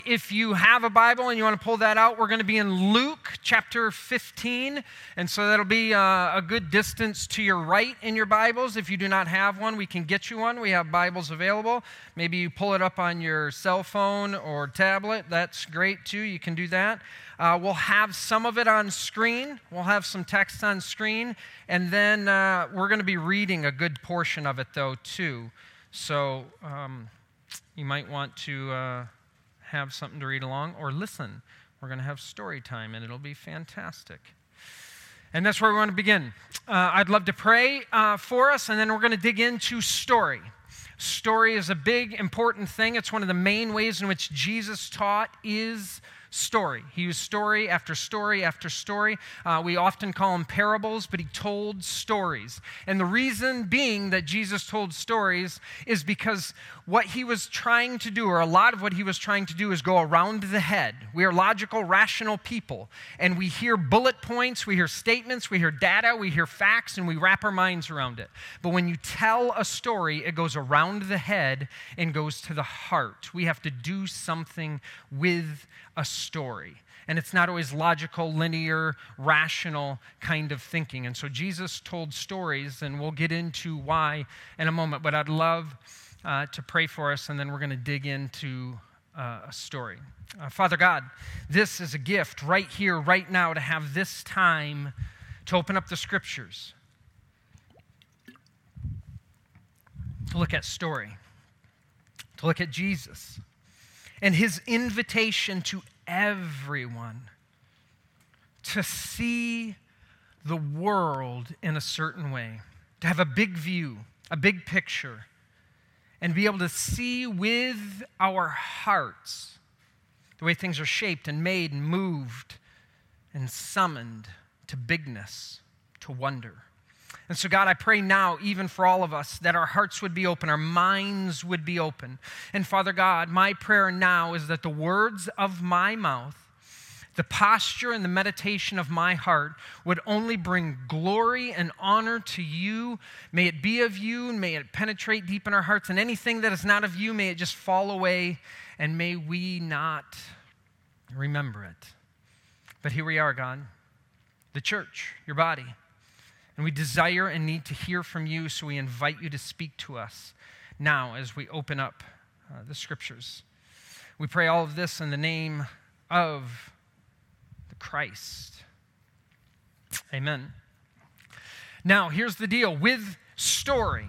If you have a Bible and you want to pull that out, we're going to be in Luke chapter 15, and so that'll be a good distance to your right in your Bibles. If you do not have one, we can get you one. We have Bibles available. Maybe you pull it up on your cell phone or tablet. That's great too. You can do that. We'll have some of it on screen. We'll have some text on screen, and then we're going to be reading a good portion of it though too. So you might want to have something to read along or listen. We're going to have story time, and it'll be fantastic. And that's where we want to begin. I'd love to pray for us, and then we're going to dig into story. Story is a big, important thing. It's one of the main ways in which Jesus taught is story. He used story after story after story. We often call them parables, but he told stories. And the reason being that Jesus told stories is because what he was trying to do, or a lot of what he was trying to do, is go around the head. We are logical, rational people, and we hear bullet points, we hear statements, we hear data, we hear facts, and we wrap our minds around it. But when you tell a story, it goes around the head and goes to the heart. We have to do something with a story. And it's not always logical, linear, rational kind of thinking. And so Jesus told stories, and we'll get into why in a moment. But I'd love to pray for us, and then we're going to dig into a story. Father God, this is a gift right here, right now, to have this time to open up the Scriptures, to look at story, to look at Jesus, and his invitation to everyone to see the world in a certain way, to have a big view, a big picture, and be able to see with our hearts the way things are shaped and made and moved and summoned to bigness, to wonder. And so, God, I pray now, even for all of us, that our hearts would be open, our minds would be open. And Father God, my prayer now is that the words of my mouth, the posture and the meditation of my heart would only bring glory and honor to you. May it be of you, and may it penetrate deep in our hearts. And anything that is not of you, may it just fall away, and may we not remember it. But here we are, God, the church, your body. And we desire and need to hear from you, so we invite you to speak to us now as we open up the Scriptures. We pray all of this in the name of the Christ. Amen. Now, here's the deal with story.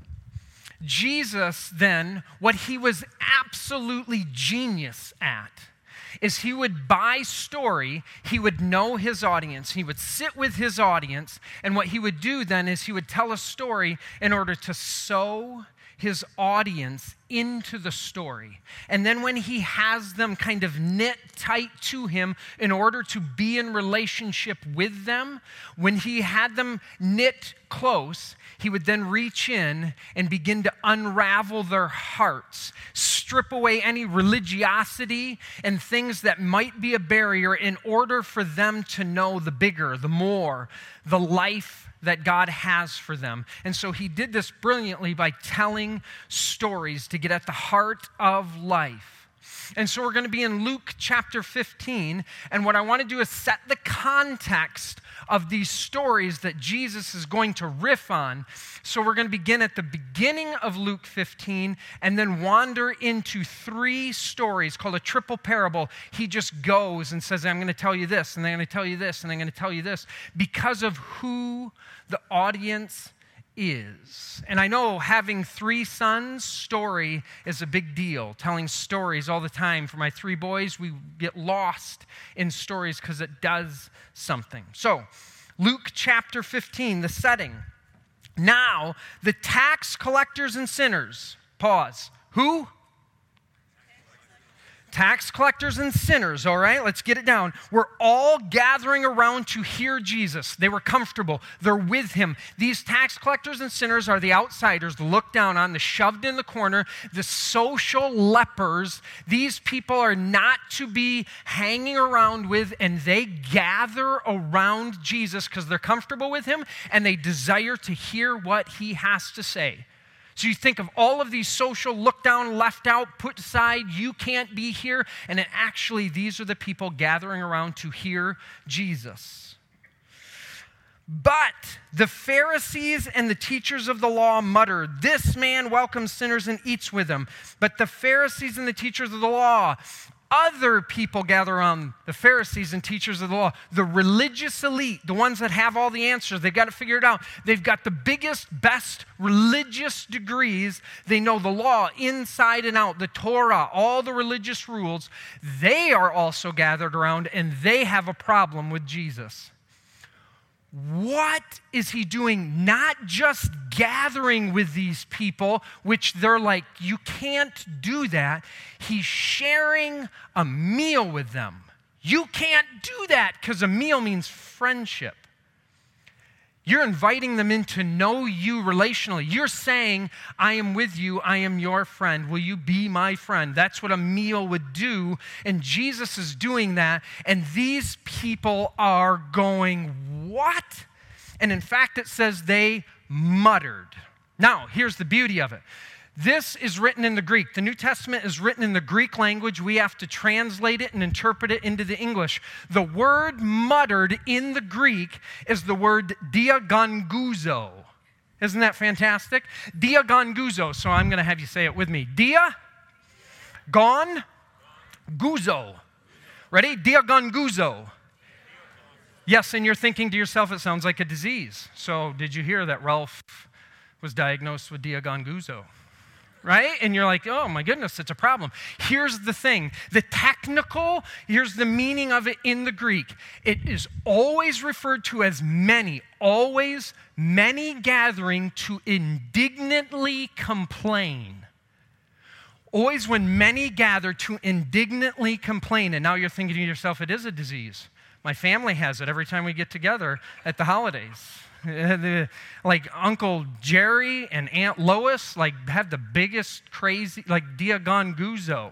Jesus, then, what he was absolutely genius at is he would, by story, he would know his audience. He would sit with his audience, and what he would do then is he would tell a story in order to sow his audience into the story. And then when he has them kind of knit tight to him in order to be in relationship with them, when he had them knit close, he would then reach in and begin to unravel their hearts, strip away any religiosity and things that might be a barrier in order for them to know the bigger, the more, the life that God has for them. And so he did this brilliantly by telling stories to get at the heart of life. And so we're going to be in Luke chapter 15, and what I want to do is set the context of these stories that Jesus is going to riff on. So we're going to begin at the beginning of Luke 15 and then wander into three stories called a triple parable. He just goes and says, I'm going to tell you this, and I'm going to tell you this, and I'm going to tell you this, because of who the audience is. And I know having three sons, story is a big deal. Telling stories all the time. For my three boys, we get lost in stories because it does something. So, Luke chapter 15, the setting. Now, the tax collectors and sinners, pause. Who? Tax collectors and sinners, all right? Let's get it down. We're all gathering around to hear Jesus. They were comfortable. They're with him. These tax collectors and sinners are the outsiders, the looked down on, the shoved in the corner, the social lepers. These people are not to be hanging around with, and they gather around Jesus because they're comfortable with him and they desire to hear what he has to say. So you think of all of these social, look down, left out, put aside, you can't be here. And then actually, these are the people gathering around to hear Jesus. But the Pharisees and the teachers of the law muttered, "This man welcomes sinners and eats with them." But the Pharisees and the teachers of the law, other people gather around the Pharisees and teachers of the law, the religious elite, the ones that have all the answers. They've got to figure it out. They've got the biggest, best religious degrees. They know the law inside and out, the Torah, all the religious rules. They are also gathered around, and they have a problem with Jesus. What is he doing? Not just gathering with these people, which they're like, you can't do that. He's sharing a meal with them. You can't do that because a meal means friendship. You're inviting them in to know you relationally. You're saying, I am with you, I am your friend. Will you be my friend? That's what a meal would do. And Jesus is doing that. And these people are going, what? And in fact, it says they muttered. Now, here's the beauty of it. This is written in the Greek. The New Testament is written in the Greek language. We have to translate it and interpret it into the English. The word muttered in the Greek is the word diagonguzo. Isn't that fantastic? Diagonguzo. So I'm going to have you say it with me. Diagonguzo. Ready? Diagonguzo. Yes, and you're thinking to yourself, it sounds like a disease. So did you hear that Ralph was diagnosed with diagonguzo? Right? And you're like, oh my goodness, it's a problem. Here's the thing. Here's the meaning of it in the Greek. It is always referred to as many, always many gathering to indignantly complain. Always when many gather to indignantly complain. And now you're thinking to yourself, it is a disease. My family has it every time we get together at the holidays. Like Uncle Jerry and Aunt Lois have the biggest crazy, diagonguzo.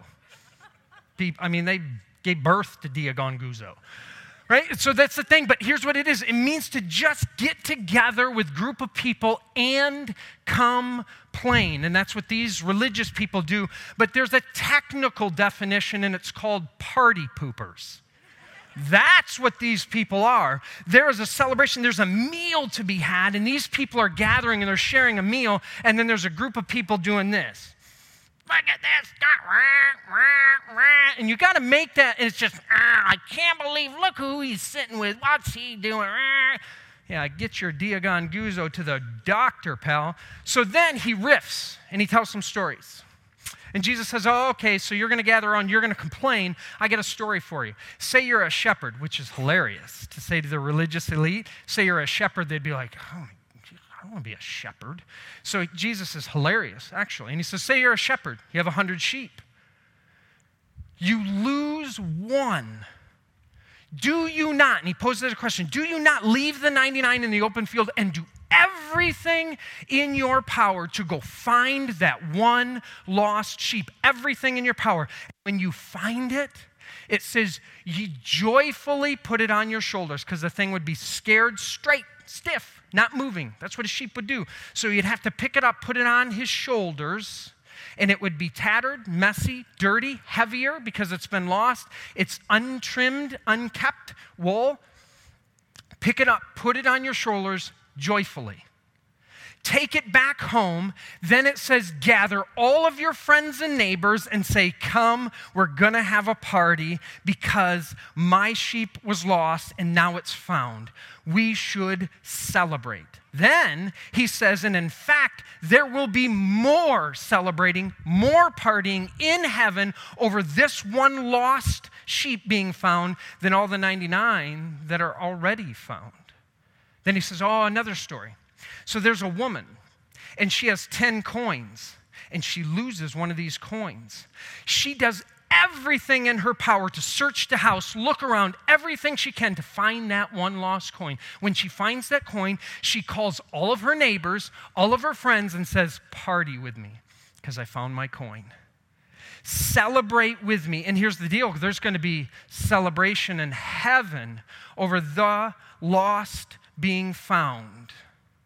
I mean, they gave birth to diagonguzo. Right? So that's the thing, but here's what it is. It means to just get together with a group of people and complain. And that's what these religious people do. But there's a technical definition, and it's called party poopers. That's what these people are. There is a celebration. There's a meal to be had, and these people are gathering, and they're sharing a meal, and then there's a group of people doing this. Look at this. And you got to make that, and it's just, I can't believe, look who he's sitting with. What's he doing? Yeah, get your diagonguzo to the doctor, pal. So then he riffs, and he tells some stories. And Jesus says, oh, okay, so you're going to gather on, you're going to complain. I got a story for you. Say you're a shepherd, which is hilarious to say to the religious elite. Say you're a shepherd, they'd be like, oh, I don't want to be a shepherd. So Jesus is hilarious, actually. And he says, say you're a shepherd. You have 100 sheep. You lose one. Do you not, and he poses a question, do you not leave the 99 in the open field and do everything in your power to go find that one lost sheep? Everything in your power. When you find it, it says you joyfully put it on your shoulders, because the thing would be scared, straight, stiff, not moving. That's what a sheep would do. So you'd have to pick it up, put it on his shoulders, and it would be tattered, messy, dirty, heavier because it's been lost. It's untrimmed, unkept wool. Pick it up, put it on your shoulders joyfully. Take it back home. Then it says, gather all of your friends and neighbors and say, come, we're going to have a party because my sheep was lost and now it's found. We should celebrate. Then he says, and in fact, there will be more celebrating, more partying in heaven over this one lost sheep being found than all the 99 that are already found. Then he says, oh, another story. So there's a woman, and she has 10 coins, and she loses one of these coins. She does everything in her power to search the house, look around, everything she can to find that one lost coin. When she finds that coin, she calls all of her neighbors, all of her friends, and says, party with me, because I found my coin. Celebrate with me. And here's the deal. There's going to be celebration in heaven over the lost being found.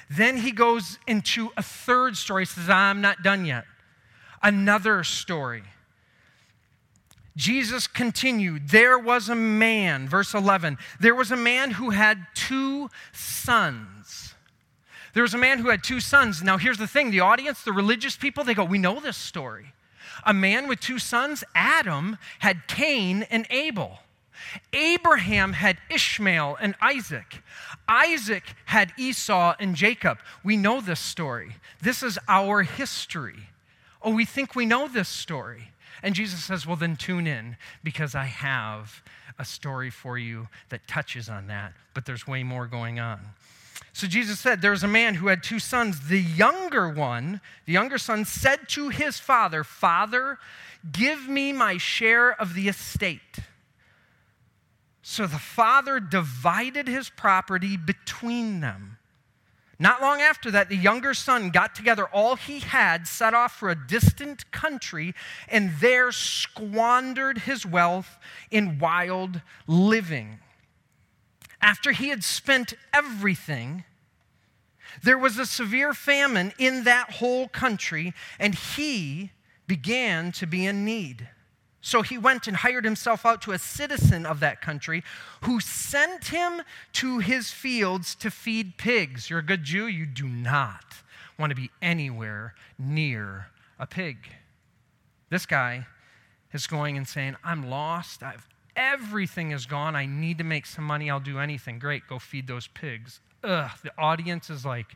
Then he goes into a third story. He says, I'm not done yet. Another story. Jesus continued, there was a man, verse 11, there was a man who had 2 sons. There was a man who had 2 sons. Now here's the thing, the audience, the religious people, they go, we know this story. A man with 2 sons, Adam had Cain and Abel. Abraham had Ishmael and Isaac. Isaac had Esau and Jacob. We know this story. This is our history. Oh, we think we know this story. And Jesus says, well, then tune in, because I have a story for you that touches on that, but there's way more going on. So Jesus said, there was a man who had 2 sons. The younger son said to his father, Father, give me my share of the estate. So the father divided his property between them. Not long after that, the younger son got together all he had, set off for a distant country, and there squandered his wealth in wild living. After he had spent everything, there was a severe famine in that whole country, and he began to be in need. So he went and hired himself out to a citizen of that country who sent him to his fields to feed pigs. You're a good Jew, you do not want to be anywhere near a pig. This guy is going and saying, I'm lost, everything is gone, I need to make some money, I'll do anything. Great, go feed those pigs. The audience is like,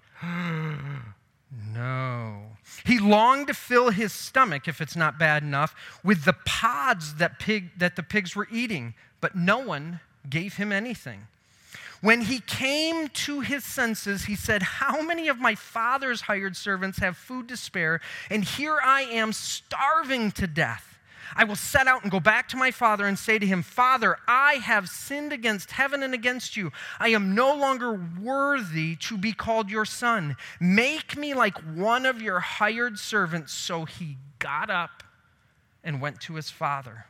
no. He longed to fill his stomach, if it's not bad enough, with the pods that the pigs were eating, but no one gave him anything. When he came to his senses, he said, how many of my father's hired servants have food to spare, and here I am starving to death? I will set out and go back to my father and say to him, Father, I have sinned against heaven and against you. I am no longer worthy to be called your son. Make me like one of your hired servants. So he got up and went to his father.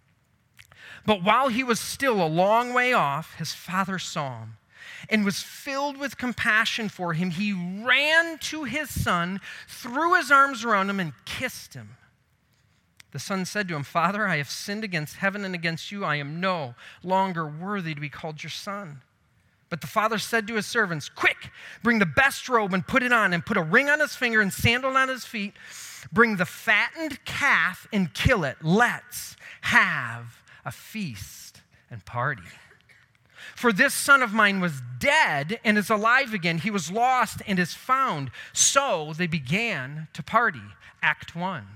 But while he was still a long way off, his father saw him and was filled with compassion for him. He ran to his son, threw his arms around him, and kissed him. The son said to him, Father, I have sinned against heaven and against you. I am no longer worthy to be called your son. But the father said to his servants, quick, bring the best robe and put it on, and put a ring on his finger and sandal on his feet. Bring the fattened calf and kill it. Let's have a feast and party. For this son of mine was dead and is alive again. He was lost and is found. So they began to party. Act 1.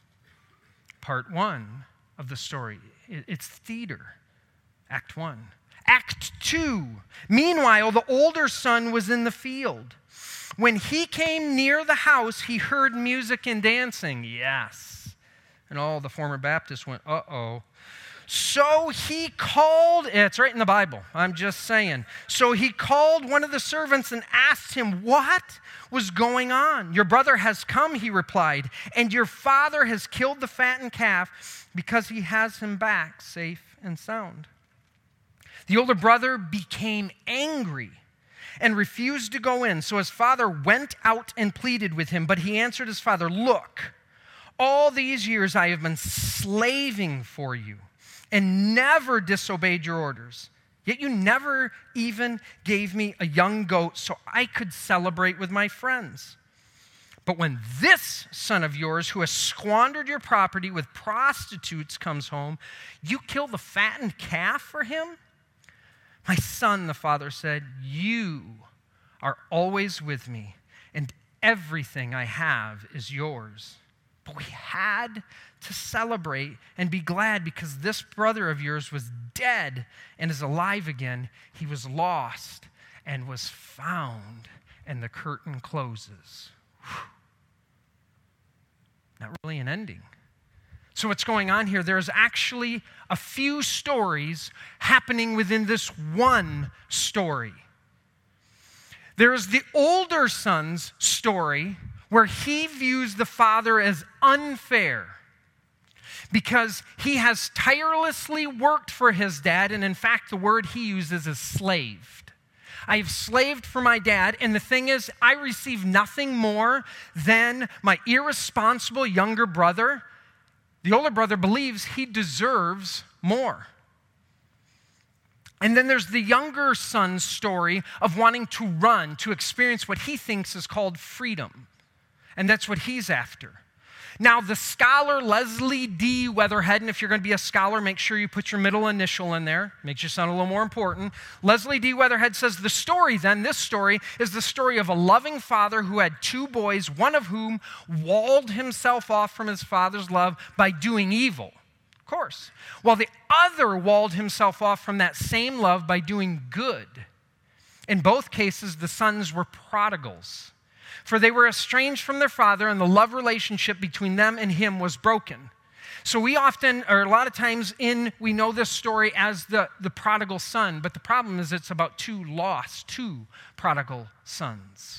Part 1 of the story. It's theater. Act 1. Act 2. Meanwhile, the older son was in the field. When he came near the house, he heard music and dancing. Yes. And all the former Baptists went, uh-oh. So he called, it's right in the Bible, I'm just saying. So he called one of the servants and asked him, what was going on? Your brother has come, he replied, and your father has killed the fattened calf because he has him back safe and sound. The older brother became angry and refused to go in. So his father went out and pleaded with him, but he answered his father, look, all these years I have been slaving for you and never disobeyed your orders. Yet you never even gave me a young goat so I could celebrate with my friends. But when this son of yours, who has squandered your property with prostitutes, comes home, you kill the fattened calf for him? My son, the father said, you are always with me, and everything I have is yours. But we had to celebrate and be glad because this brother of yours was dead and is alive again. He was lost and was found, and the curtain closes. Whew. Not really an ending. So what's going on here? There's actually a few stories happening within this one story. There is the older son's story where he views the father as unfair because he has tirelessly worked for his dad, and in fact, the word he uses is slaved. I have slaved for my dad, and the thing is, I receive nothing more than my irresponsible younger brother. The older brother believes he deserves more. And then there's the younger son's story of wanting to run, to experience what he thinks is called freedom. And that's what he's after. Now, the scholar Leslie D. Weatherhead, and if you're going to be a scholar, make sure you put your middle initial in there. Makes you sound a little more important. Leslie D. Weatherhead says this story is the story of a loving father who had two boys, one of whom walled himself off from his father's love by doing evil, of course, while the other walled himself off from that same love by doing good. In both cases, the sons were prodigals, for they were estranged from their father, and the love relationship between them and him was broken. So we often, or a lot of times we know this story as the prodigal son, but the problem is it's about two prodigal sons.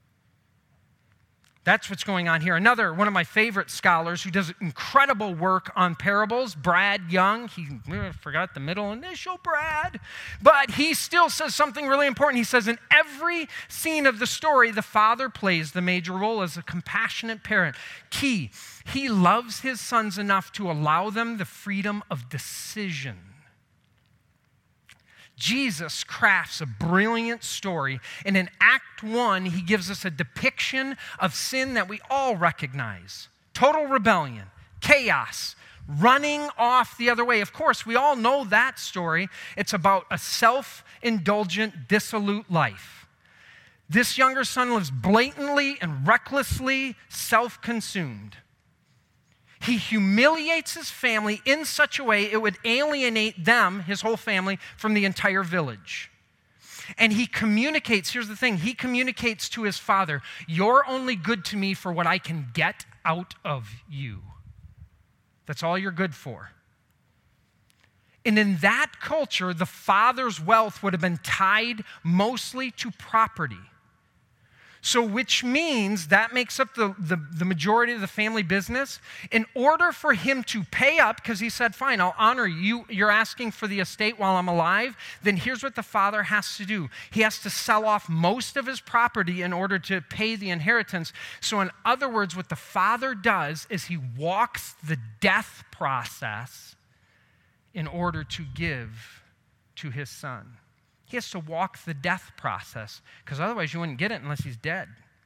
That's what's going on here. Another one of my favorite scholars who does incredible work on parables, Brad Young. I forgot the middle initial, Brad. But he still says something really important. He says, in every scene of the story, the father plays the major role as a compassionate parent. Key, he loves his sons enough to allow them the freedom of decision. Jesus crafts a brilliant story, and in Act 1, he gives us a depiction of sin that we all recognize. Total rebellion, chaos, running off the other way. Of course, we all know that story. It's about a self-indulgent, dissolute life. This younger son lives blatantly and recklessly self-consumed. He humiliates his family in such a way it would alienate them, his whole family, from the entire village. And he communicates, here's the thing, he communicates to his father, you're only good to me for what I can get out of you. That's all you're good for. And in that culture, the father's wealth would have been tied mostly to property. So which means that makes up the majority of the family business. In order for him to pay up, because he said, fine, I'll honor you. You're asking for the estate while I'm alive. Then here's what the father has to do. He has to sell off most of his property in order to pay the inheritance. So in other words, what the father does is he walks the death process in order to give to his son. He has to walk the death process, because otherwise you wouldn't get it unless he's dead.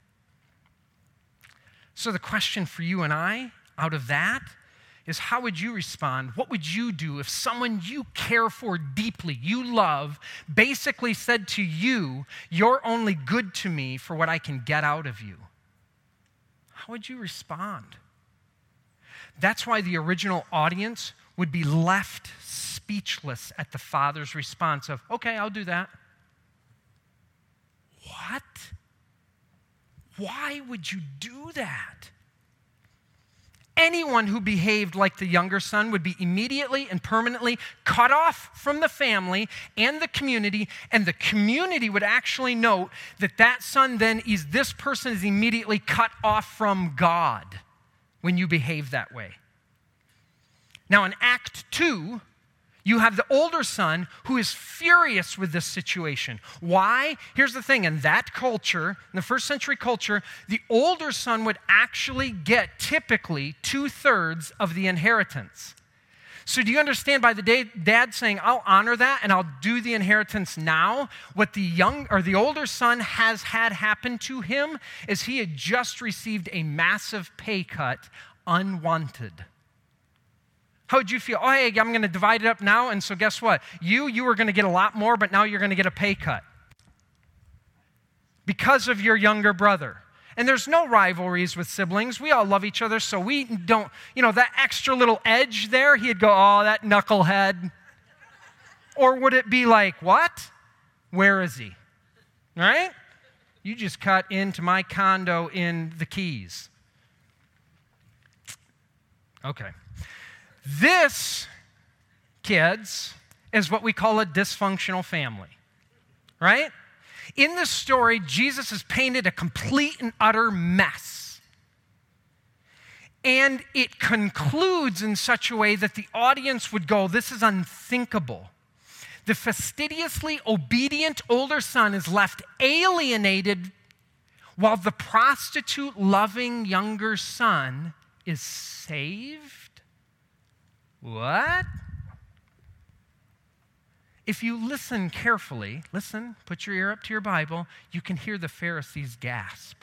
So the question for you and I, out of that, is how would you respond? What would you do if someone you care for deeply, you love, basically said to you, you're only good to me for what I can get out of you? How would you respond? That's why the original audience would be left speechless at the father's response of, okay, I'll do that. What? Why would you do that? Anyone who behaved like the younger son would be immediately and permanently cut off from the family and the community would actually note that son then is, this person is immediately cut off from God when you behave that way. Now in Act 2, you have the older son who is furious with this situation. Why? Here's the thing. In that culture, in the first century culture, the older son would actually get typically 2/3 of the inheritance. So do you understand by the dad saying, I'll honor that and I'll do the inheritance now, what the older son has had happen to him is he had just received a massive pay cut unwanted. How would you feel? Oh, hey, I'm going to divide it up now, and so guess what? You were going to get a lot more, but now you're going to get a pay cut because of your younger brother. And there's no rivalries with siblings. We all love each other, so we don't, that extra little edge there, he'd go, oh, that knucklehead. Or would it be like, what? Where is he? Right? You just cut into my condo in the Keys. Okay. This, kids, is what we call a dysfunctional family, right? In this story, Jesus has painted a complete and utter mess. And it concludes in such a way that the audience would go, this is unthinkable. The fastidiously obedient older son is left alienated while the prostitute-loving younger son is saved? What? If you listen carefully, put your ear up to your Bible, you can hear the Pharisees gasp.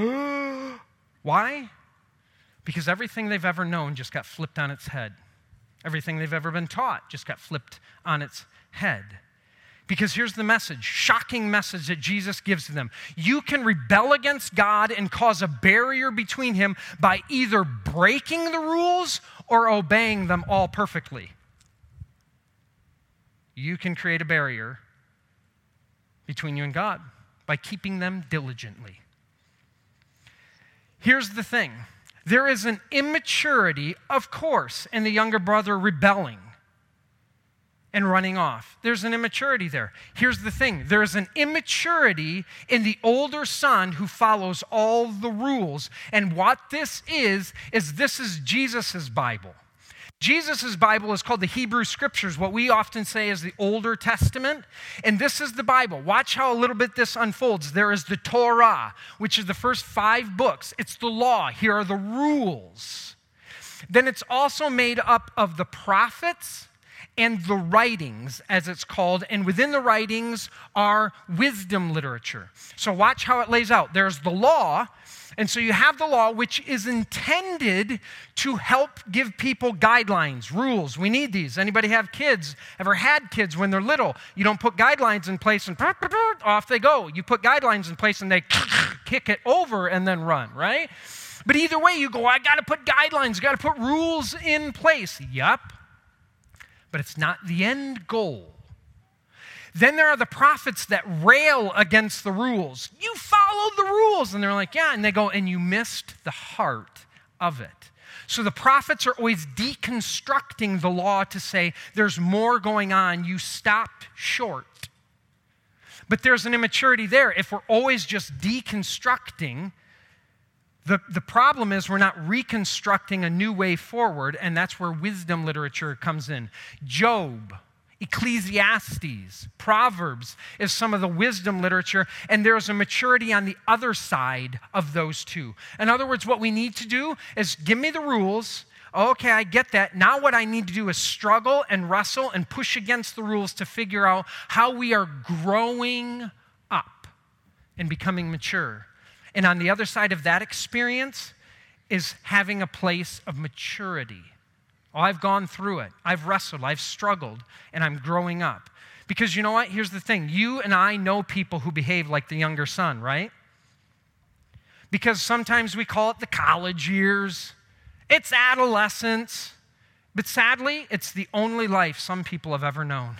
Why? Because everything they've ever known just got flipped on its head. Everything they've ever been taught just got flipped on its head. Because here's the message, shocking message that Jesus gives to them. You can rebel against God and cause a barrier between him by either breaking the rules or obeying them all perfectly. You can create a barrier between you and God by keeping them diligently. Here's the thing. There is an immaturity, of course, in the younger brother rebelling and running off. There's an immaturity there. Here's the thing. There is an immaturity in the older son who follows all the rules. And what this is this is Jesus' Bible. Jesus' Bible is called the Hebrew Scriptures, what we often say is the Older Testament. And this is the Bible. Watch how a little bit this unfolds. There is the Torah, which is the first 5 books. It's the law. Here are the rules. Then it's also made up of the prophets and the writings, as it's called. And within the writings are wisdom literature. So watch how it lays out. There's the law. And so you have the law, which is intended to help give people guidelines, rules. We need these. Anybody have kids? Ever had kids when they're little? You don't put guidelines in place and off they go. You put guidelines in place and they kick it over and then run, right? But either way, you go, I got to put guidelines, got to put rules in place. Yup. But it's not the end goal. Then there are the prophets that rail against the rules. You follow the rules. And they're like, yeah. And they go, and you missed the heart of it. So the prophets are always deconstructing the law to say, there's more going on. You stopped short. But there's an immaturity there. If we're always just deconstructing, the problem is we're not reconstructing a new way forward. And that's where wisdom literature comes in. Job, Ecclesiastes, Proverbs is some of the wisdom literature, and there's a maturity on the other side of those two. In other words, what we need to do is give me the rules. Okay, I get that. Now what I need to do is struggle and wrestle and push against the rules to figure out how we are growing up and becoming mature. And on the other side of that experience is having a place of maturity. Oh, I've gone through it. I've wrestled. I've struggled. And I'm growing up. Because you know what? Here's the thing. You and I know people who behave like the younger son, right? Because sometimes we call it the college years. It's adolescence. But sadly, it's the only life some people have ever known.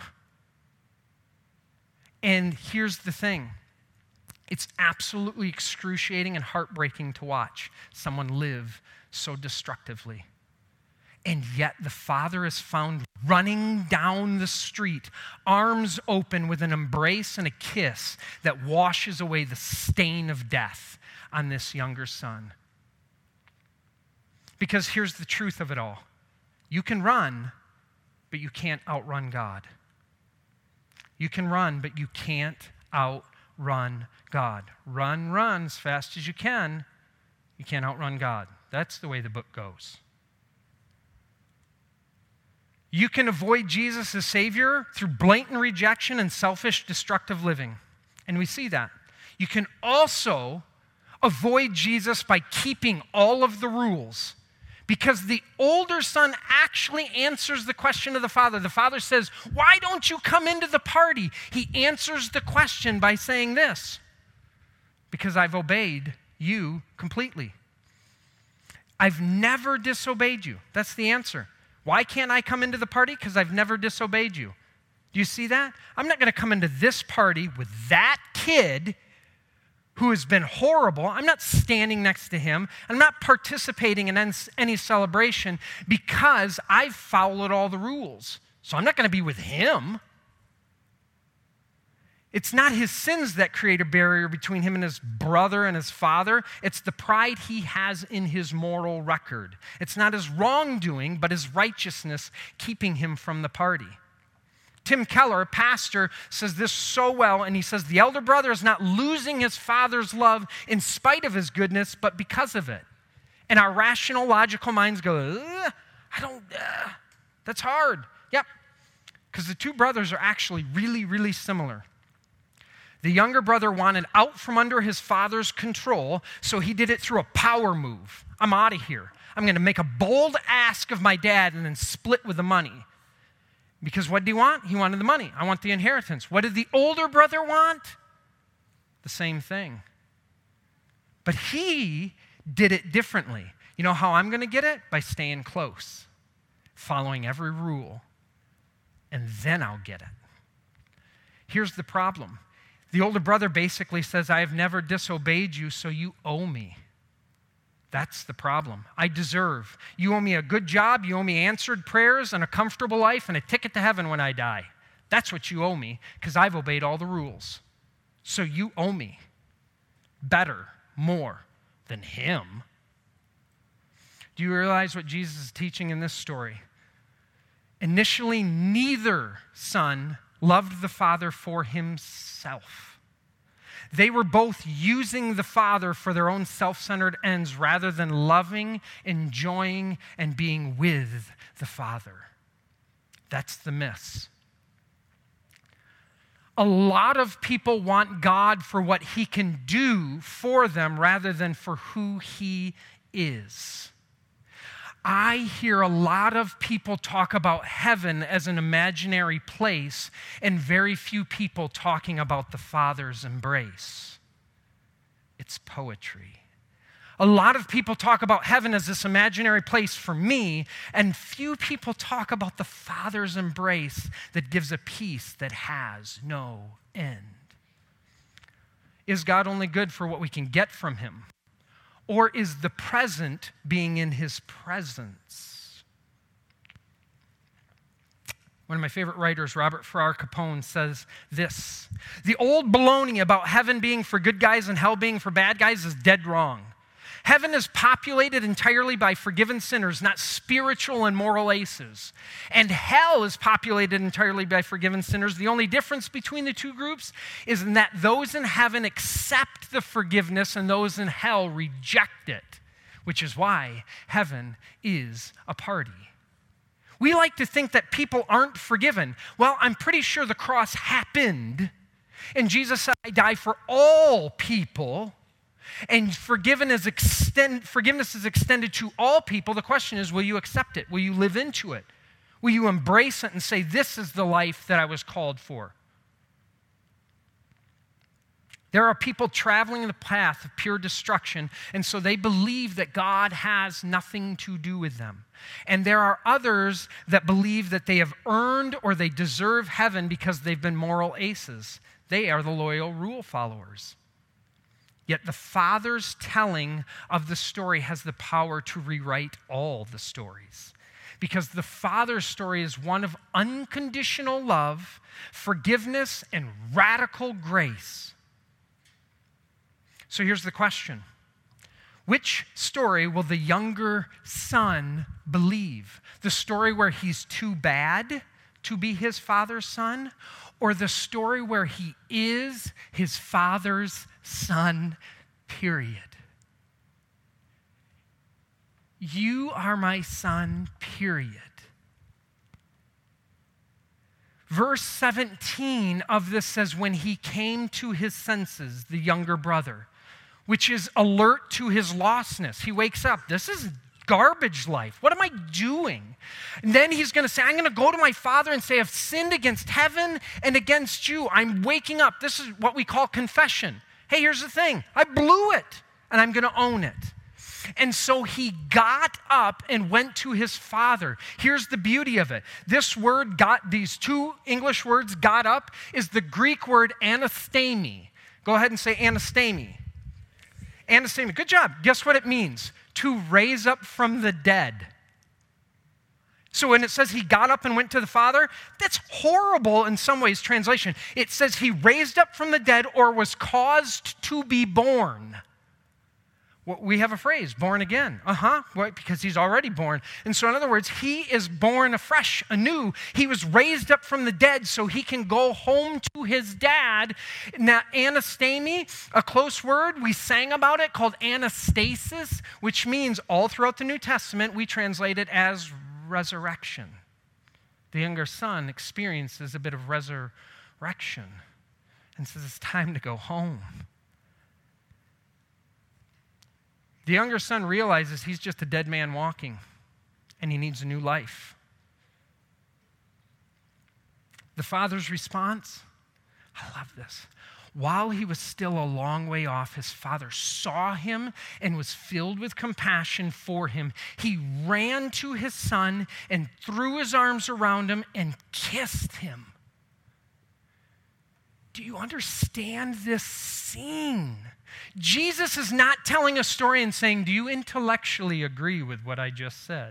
And here's the thing. It's absolutely excruciating and heartbreaking to watch someone live so destructively. And yet the father is found running down the street, arms open with an embrace and a kiss that washes away the stain of death on this younger son. Because here's the truth of it all. You can run, but you can't outrun God. You can run, but you can't outrun God. Run as fast as you can. You can't outrun God. That's the way the book goes. You can avoid Jesus as Savior through blatant rejection and selfish, destructive living. And we see that. You can also avoid Jesus by keeping all of the rules. Because the older son actually answers the question of the father. The father says, why don't you come into the party? He answers the question by saying this, because I've obeyed you completely. I've never disobeyed you. That's the answer. Why can't I come into the party? Because I've never disobeyed you. Do you see that? I'm not going to come into this party with that kid who has been horrible. I'm not standing next to him. I'm not participating in any celebration because I've followed all the rules. So I'm not going to be with him. It's not his sins that create a barrier between him and his brother and his father. It's the pride he has in his moral record. It's not his wrongdoing, but his righteousness keeping him from the party. Tim Keller, a pastor, says this so well, and he says, the elder brother is not losing his father's love in spite of his goodness, but because of it. And our rational, logical minds go, that's hard. Yep, because the two brothers are actually really, really similar. The younger brother wanted out from under his father's control, so he did it through a power move. I'm out of here. I'm going to make a bold ask of my dad and then split with the money. Because what did he want? He wanted the money. I want the inheritance. What did the older brother want? The same thing. But he did it differently. You know how I'm going to get it? By staying close, following every rule, and then I'll get it. Here's the problem. The older brother basically says, I have never disobeyed you, so you owe me. That's the problem. I deserve. You owe me a good job, you owe me answered prayers and a comfortable life and a ticket to heaven when I die. That's what you owe me, because I've obeyed all the rules. So you owe me better, more than him. Do you realize what Jesus is teaching in this story? Initially, neither son loved the father for himself. They were both using the father for their own self-centered ends rather than loving, enjoying, and being with the father. That's the miss. A lot of people want God for what he can do for them rather than for who he is. I hear a lot of people talk about heaven as an imaginary place and very few people talking about the Father's embrace. It's poetry. A lot of people talk about heaven as this imaginary place for me, and few people talk about the Father's embrace that gives a peace that has no end. Is God only good for what we can get from him? Or is the present being in his presence? One of my favorite writers, Robert Farrar Capone, says this: the old baloney about heaven being for good guys and hell being for bad guys is dead wrong. Heaven is populated entirely by forgiven sinners, not spiritual and moral aces. And hell is populated entirely by forgiven sinners. The only difference between the two groups is in that those in heaven accept the forgiveness and those in hell reject it, which is why heaven is a party. We like to think that people aren't forgiven. Well, I'm pretty sure the cross happened, and Jesus said, I die for all people. And forgiveness is extended to all people. The question is, will you accept it? Will you live into it? Will you embrace it and say, this is the life that I was called for? There are people traveling the path of pure destruction, and so they believe that God has nothing to do with them. And there are others that believe that they have earned or they deserve heaven because they've been moral aces. They are the loyal rule followers. Yet the Father's telling of the story has the power to rewrite all the stories. Because the Father's story is one of unconditional love, forgiveness, and radical grace. So here's the question. Which story will the younger son believe? The story where he's too bad to be his father's son? Or the story where he is his father's son, period? You are my son, period. Verse 17 of this says, when he came to his senses, the younger brother, which is alert to his lostness. He wakes up. This is garbage life. What am I doing? And then he's going to say, I'm going to go to my father and say, I've sinned against heaven and against you. I'm waking up. This is what we call confession. Hey, here's the thing. I blew it, and I'm going to own it. And so he got up and went to his father. Here's the beauty of it. This word, these two English words, got up, is the Greek word anastemi. Go ahead and say anastemi. Anastemi. Good job. Guess what it means? To raise up from the dead. So when it says he got up and went to the Father, that's horrible in some ways, translation. It says he raised up from the dead or was caused to be born. We have a phrase, born again. Why? Because he's already born. And so in other words, he is born afresh, anew. He was raised up from the dead so he can go home to his dad. Now, anastemi, a close word, we sang about it called anastasis, which means all throughout the New Testament, we translate it as resurrection. The younger son experiences a bit of resurrection and says it's time to go home. The younger son realizes he's just a dead man walking, and he needs a new life. The father's response, I love this. While he was still a long way off, his father saw him and was filled with compassion for him. He ran to his son and threw his arms around him and kissed him. Do you understand this scene? Jesus is not telling a story and saying, do you intellectually agree with what I just said?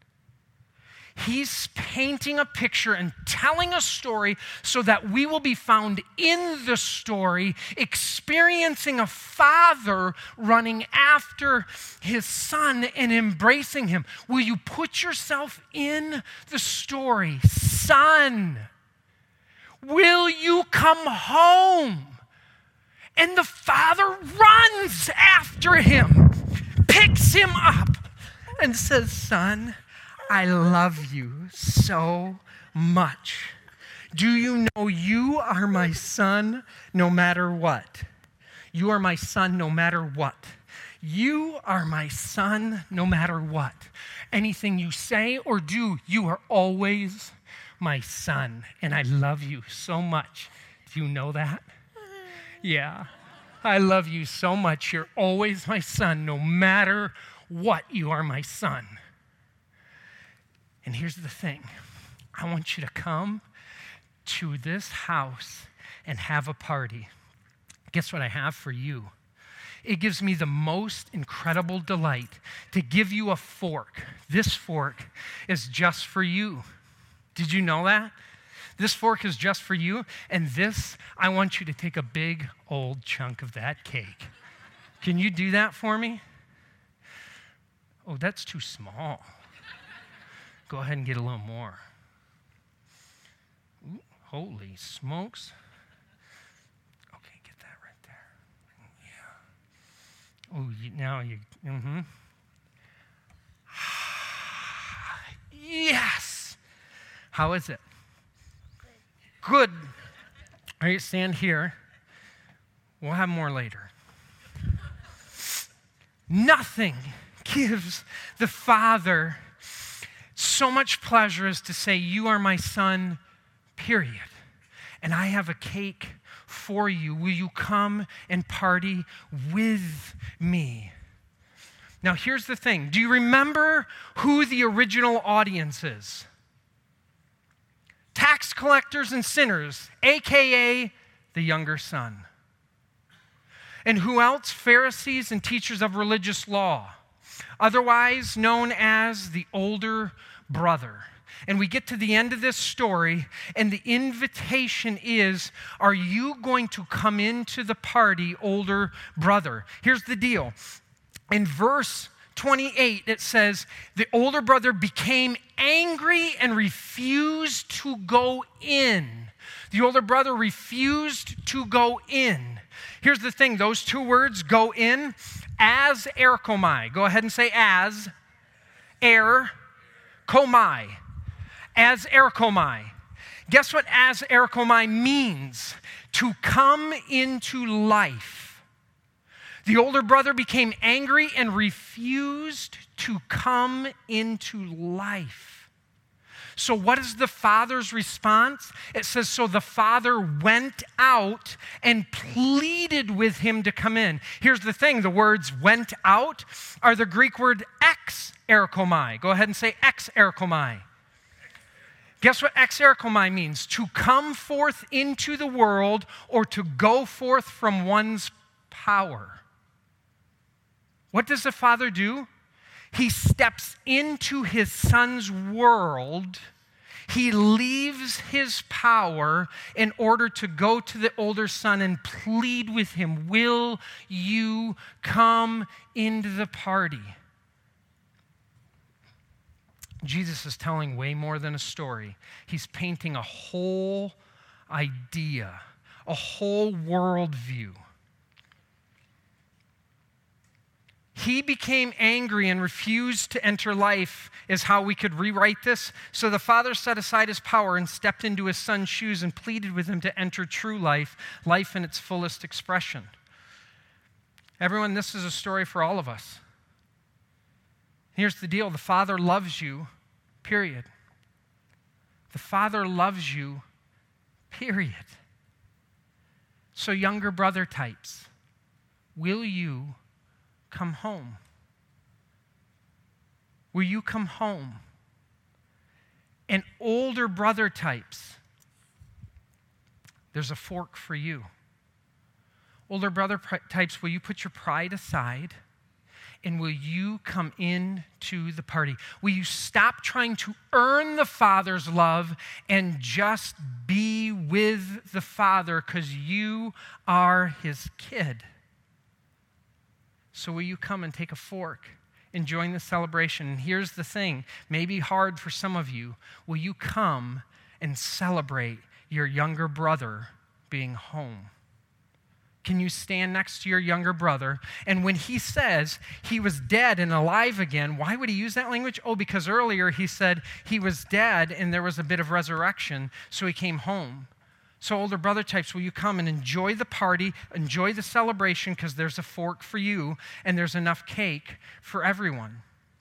He's painting a picture and telling a story so that we will be found in the story, experiencing a father running after his son and embracing him. Will you put yourself in the story? Son, will you come home? And the father runs after him, picks him up, and says, son, I love you so much. Do you know you are my son no matter what? You are my son no matter what. You are my son no matter what. Anything you say or do, you are always my son. And I love you so much. Do you know that? Yeah, I love you so much. You're always my son. No matter what, you are my son. And here's the thing. I want you to come to this house and have a party. Guess what I have for you? It gives me the most incredible delight to give you a fork. This fork is just for you. Did you know that? This fork is just for you, and this, I want you to take a big old chunk of that cake. Can you do that for me? Oh, that's too small. Go ahead and get a little more. Ooh, holy smokes. Okay, get that right there. Yeah. Oh, now you, Yes. How is it? Good. All right, stand here. We'll have more later. Nothing gives the Father so much pleasure as to say, you are my son, period. And I have a cake for you. Will you come and party with me? Now, here's the thing. Do you remember who the original audience is? Tax collectors and sinners, a.k.a. the younger son. And who else? Pharisees and teachers of religious law, otherwise known as the older brother. And we get to the end of this story, and the invitation is, are you going to come into the party, older brother? Here's the deal. In verse 28, it says, the older brother became angry and refused to go in. The older brother refused to go in. Here's the thing, those two words, go in, as erkomai. Go ahead and say as, komai. As erkomai. Guess what as erkomai means? To come into life. The older brother became angry and refused to come into life. So what is the father's response? It says, so the father went out and pleaded with him to come in. Here's the thing, the words went out are the Greek word ex erkomai. Go ahead and say ex erkomai. Guess what ex erkomai means? To come forth into the world or to go forth from one's power. What does the father do? He steps into his son's world. He leaves his power in order to go to the older son and plead with him, will you come into the party? Jesus is telling way more than a story. He's painting a whole idea, a whole worldview. He became angry and refused to enter life, is how we could rewrite this. So the Father set aside his power and stepped into his son's shoes and pleaded with him to enter true life, life in its fullest expression. Everyone, this is a story for all of us. Here's the deal. The Father loves you, period. The Father loves you, period. So younger brother types, will you come home? Will you come home? And older brother types, there's a fork for you. Older brother types, will you put your pride aside and will you come into the party? Will you stop trying to earn the Father's love and just be with the Father because you are his kid? So will you come and take a fork and join the celebration? And here's the thing, maybe hard for some of you. Will you come and celebrate your younger brother being home? Can you stand next to your younger brother? And when he says he was dead and alive again, why would he use that language? Oh, because earlier he said he was dead and there was a bit of resurrection, so he came home. So older brother types, will you come and enjoy the party, enjoy the celebration, because there's a fork for you and there's enough cake for everyone.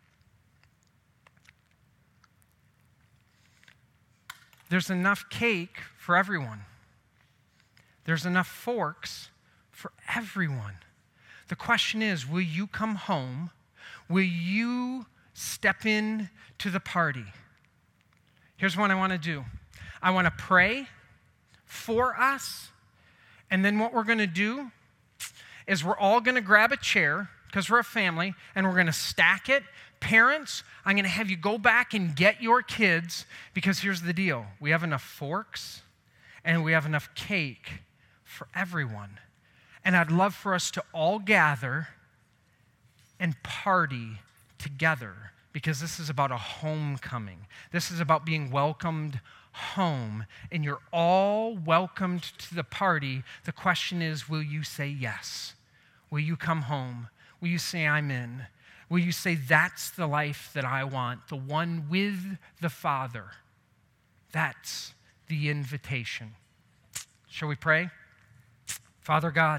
There's enough cake for everyone. There's enough forks for everyone. The question is, will you come home? Will you step in to the party? Here's what I want to do. I want to pray for us, and then what we're going to do is we're all going to grab a chair, because we're a family, and we're going to stack it. Parents, I'm going to have you go back and get your kids, because here's the deal. We have enough forks, and we have enough cake for everyone. And I'd love for us to all gather and party together, because this is about a homecoming. This is about being welcomed home, and you're all welcomed to the party. The question is, will you say yes? Will you come home? Will you say, I'm in? Will you say, that's the life that I want, the one with the Father? That's the invitation. Shall we pray? Father God,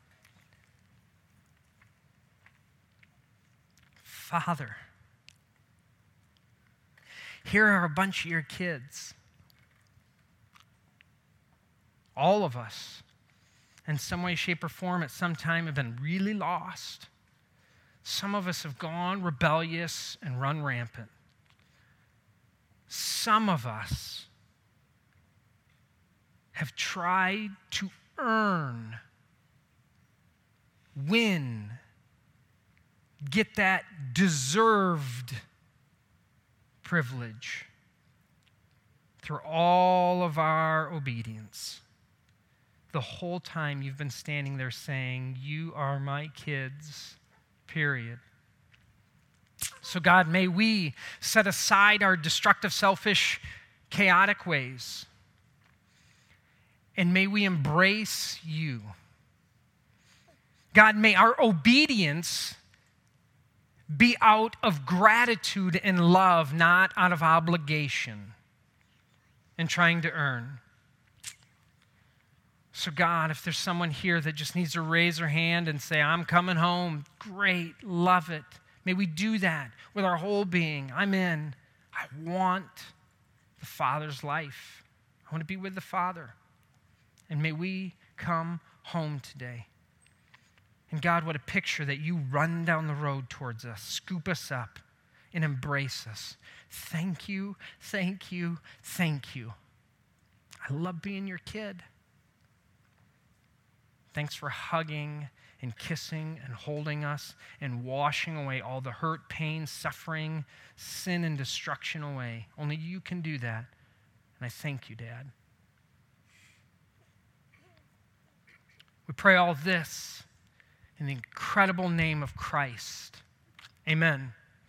Father, here are a bunch of your kids. All of us, in some way, shape, or form, at some time have been really lost. Some of us have gone rebellious and run rampant. Some of us have tried to earn, win, get that deserved privilege through all of our obedience. The whole time you've been standing there saying, you are my kids, period. So God, may we set aside our destructive, selfish, chaotic ways, and may we embrace you. God, may our obedience be out of gratitude and love, not out of obligation and trying to earn. So God, if there's someone here that just needs to raise their hand and say, I'm coming home, great, love it. May we do that with our whole being. I'm in. I want the Father's life. I want to be with the Father. And may we come home today. And God, what a picture that you run down the road towards us, scoop us up, and embrace us. Thank you, thank you, thank you. I love being your kid. Thanks for hugging and kissing and holding us and washing away all the hurt, pain, suffering, sin, and destruction away. Only you can do that. And I thank you, Dad. We pray all this in the incredible name of Christ. Amen.